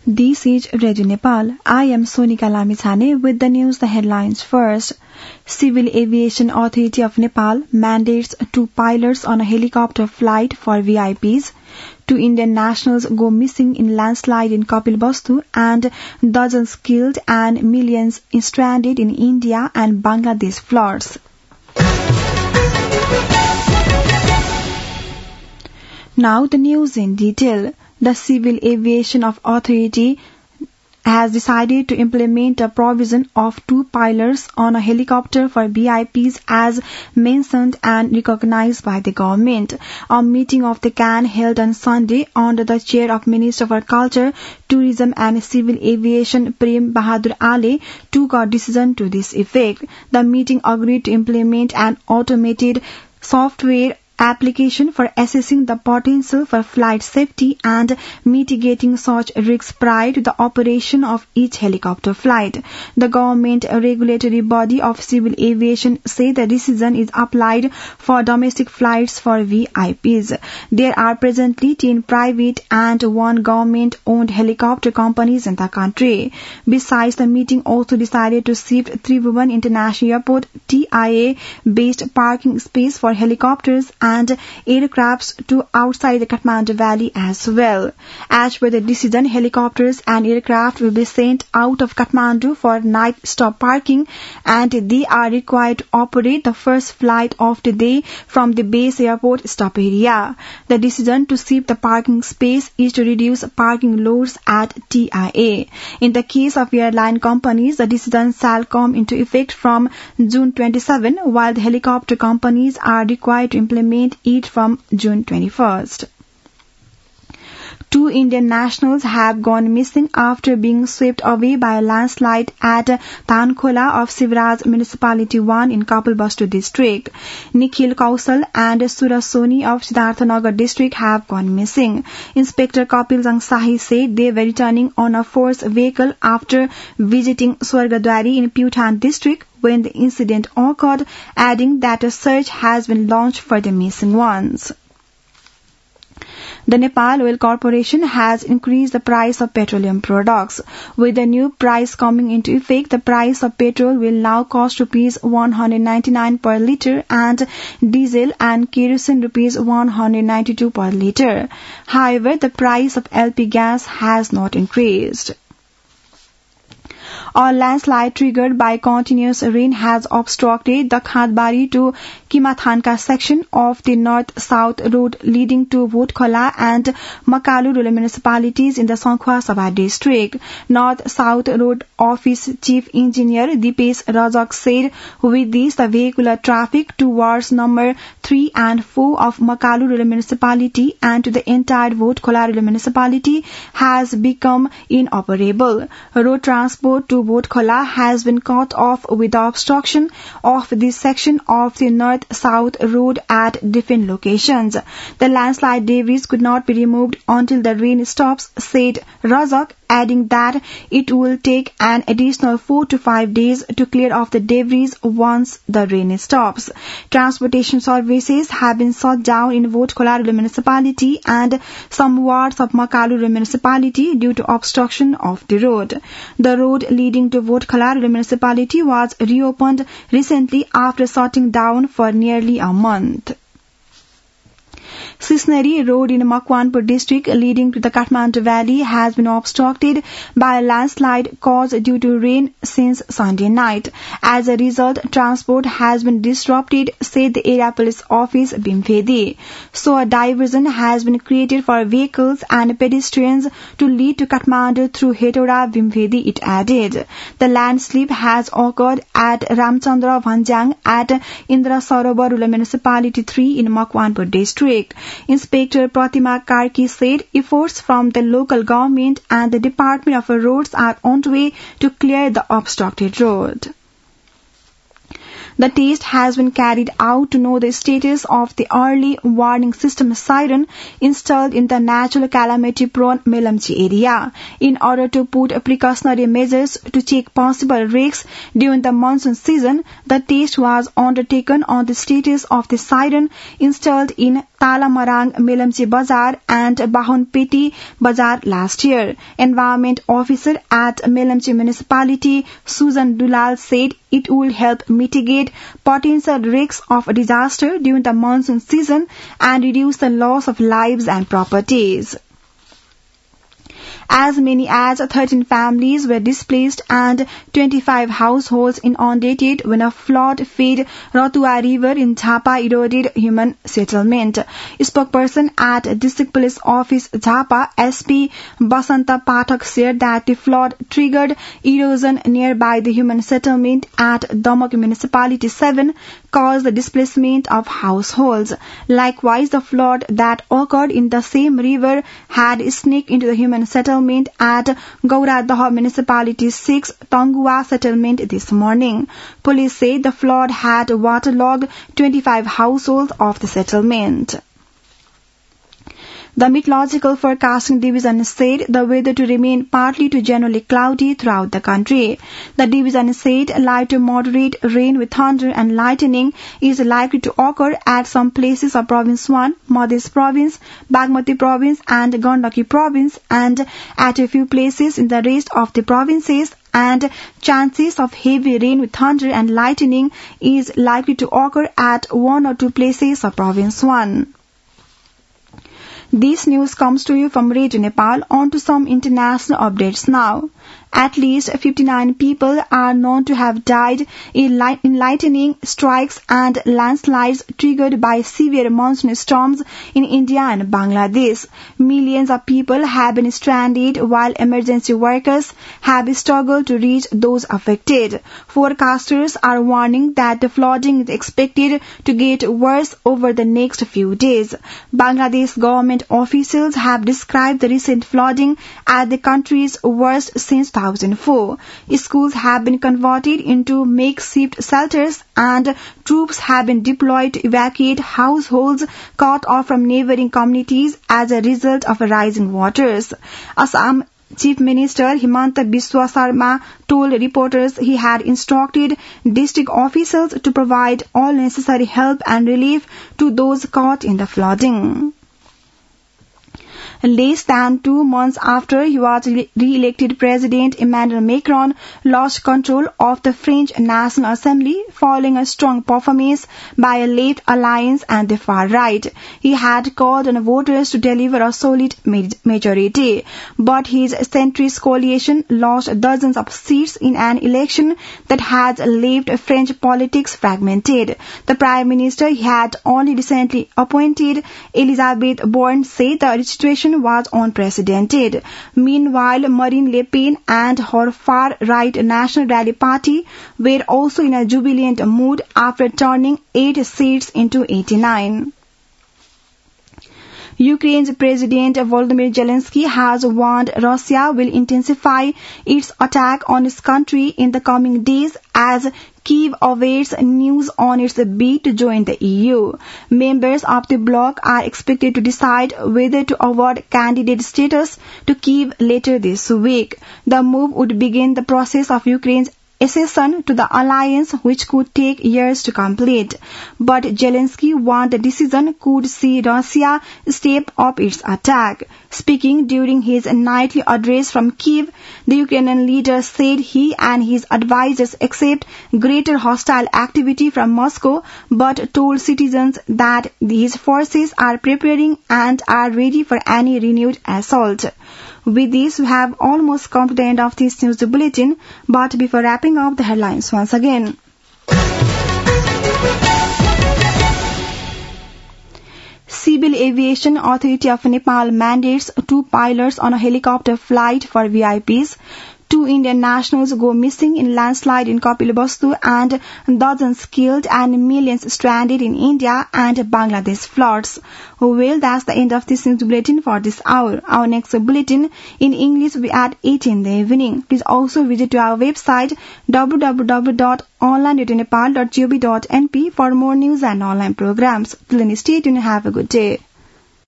This is Radio Nepal. I am Sonika Lamithane with the news, the headlines first. Civil Aviation Authority of Nepal mandates 2 pilots on a helicopter flight for VIPs. 2 Indian nationals go missing in landslide in Kapilvastu and dozens killed and millions stranded in India and Bangladesh floods. Now the news in detail. The Civil Aviation Authority has decided to implement a provision of 2 pilots on a helicopter for VIPs as mentioned and recognized by the government. A meeting of the CAN held on Sunday under the chair of Minister for Culture, Tourism and Civil Aviation Prem Bahadur Ale took a decision to this effect. The meeting agreed to implement an automated software application for assessing the potential for flight safety and mitigating such risks prior to the operation of each helicopter flight. The government regulatory body of civil aviation said the decision is applied for domestic flights for VIPs. There are presently 10 private and 1 government-owned helicopter companies in the country. Besides, the meeting also decided to shift Tribhuvan International Airport TIA-based parking space for helicopters and aircrafts to outside the Kathmandu Valley as well. As per the decision, helicopters and aircraft will be sent out of Kathmandu for night stop parking and they are required to operate the first flight of the day from the base airport stop area. The decision to shift the parking space is to reduce parking loads at TIA. In the case of airline companies, the decision shall come into effect from June 27, while the helicopter companies are required to implement it from June 21st. 2 Indian nationals have gone missing after being swept away by a landslide at Tankhola of Sivraj Municipality 1 in Kapilvastu district. Nikhil Kausal and Suraj Soni of Siddharthanagar district have gone missing. Inspector Kapil Jangsahi said they were returning on a forced vehicle after visiting Swargadwari in Putan district when the incident occurred, adding that a search has been launched for the missing ones. The Nepal Oil Corporation has increased the price of petroleum products. With the new price coming into effect, the price of petrol will now cost rupees 199 per litre and diesel and kerosene rupees 192 per litre. However, the price of LP gas has not increased. A landslide triggered by continuous rain has obstructed the Khandbari to Kimathanka section of the north-south road leading to Bhotkhola and Makalu rural municipalities in the Sankhwa Sabha district. North-south road office chief engineer Dipesh Rajak said with this the vehicular traffic towards number 3 and 4 of Makalu rural municipality and to the entire Bhotkhola rural municipality has become inoperable. Road transport to Bhotkhola has been cut off with the obstruction of this section of the north-south road at different locations. The landslide debris could not be removed until the rain stops, said Rajak, adding that it will take an additional 4 to 5 days to clear off the debris once the rain stops. Transportation services have been shut down in Bhotkhola rural municipality and some wards of Makalu rural municipality due to obstruction of the road. The road leading to Bhotkhola rural municipality was reopened recently after shutting down for nearly a month. Sisneri Road in Makwanpur district leading to the Kathmandu Valley has been obstructed by a landslide caused due to rain since Sunday night. As a result, transport has been disrupted, said the area police office Bhimfedi. So a diversion has been created for vehicles and pedestrians to lead to Kathmandu through Hetauda Bhimfedi, it added. The landslip has occurred at Ramchandra Bhanjang at Indra Sarovar Rural Municipality 3 in Makwanpur district. Inspector Pratima Karki said efforts from the local government and the Department of Roads are on the way to clear the obstructed road. The test has been carried out to know the status of the early warning system siren installed in the natural calamity-prone Melamchi area. In order to put precautionary measures to check possible risks during the monsoon season, the test was undertaken on the status of the siren installed in Talamarang, Melamchi Bazar and Bahonpeti Bazar last year. Environment officer at Melamchi Municipality, Susan Dulal, said it will help mitigate potential risks of disaster during the monsoon season and reduce the loss of lives and properties. As many as 13 families were displaced and 25 households inundated when a flood fed Rotua River in Jhapa eroded human settlement. Spokesperson at District Police Office Jhapa, SP Basanta Pathak, said that the flood triggered erosion nearby the human settlement at Damak Municipality 7, caused the displacement of households. Likewise, the flood that occurred in the same river had sneaked into the human settlement at Gauradaha Municipality 6 Tangua settlement this morning. Police say the flood had waterlogged 25 households of the settlement. The Meteorological Forecasting Division said the weather to remain partly to generally cloudy throughout the country. The division said light to moderate rain with thunder and lightning is likely to occur at some places of Province 1, Madhya Province, Bagmati Province and Gandaki Province, and at a few places in the rest of the provinces, and chances of heavy rain with thunder and lightning is likely to occur at one or two places of Province 1. This news comes to you from Radio Nepal. On to some international updates now. At least 59 people are known to have died in lightning strikes and landslides triggered by severe monsoon storms in India and Bangladesh. Millions of people have been stranded while emergency workers have struggled to reach those affected. Forecasters are warning that the flooding is expected to get worse over the next few days. Bangladesh government officials have described the recent flooding as the country's worst since 2004. Schools have been converted into makeshift shelters and troops have been deployed to evacuate households cut off from neighboring communities as a result of rising waters. Assam Chief Minister Himanta Biswa Sarma told reporters he had instructed district officials to provide all necessary help and relief to those caught in the flooding. Less than 2 months after he was re-elected, President Emmanuel Macron lost control of the French National Assembly following a strong performance by a left alliance and the far right. He had called on voters to deliver a solid majority, but his centrist coalition lost dozens of seats in an election that has left French politics fragmented. The Prime Minister he had only recently appointed, Elisabeth Borne, said the situation was unprecedented. Meanwhile, Marine Le Pen and her far-right National Rally Party were also in a jubilant mood after turning 8 seats into 89. Ukraine's President Volodymyr Zelensky has warned Russia will intensify its attack on its country in the coming days as Kyiv awaits news on its bid to join the EU. Members of the bloc are expected to decide whether to award candidate status to Kyiv later this week. The move would begin the process of Ukraine's accession to the alliance, which could take years to complete. But Zelensky warned the decision could see Russia step up its attack. Speaking during his nightly address from Kyiv, the Ukrainian leader said he and his advisers accept greater hostile activity from Moscow, but told citizens that his forces are preparing and are ready for any renewed assault. With this, we have almost come to the end of this news bulletin, but before wrapping up the headlines once again. Civil Aviation Authority of Nepal mandates 2 pilots on a helicopter flight for VIPs. 2 2 Indian nationals go missing in landslide in Kapilavastu and dozens killed and millions stranded in India and Bangladesh floods. Well, that's the end of this news bulletin for this hour. Our next bulletin in English will be at 8 in the evening. Please also visit to our website www.onlineradionepal.gov.np for more news and online programs. Till then, stay tuned and have a good day.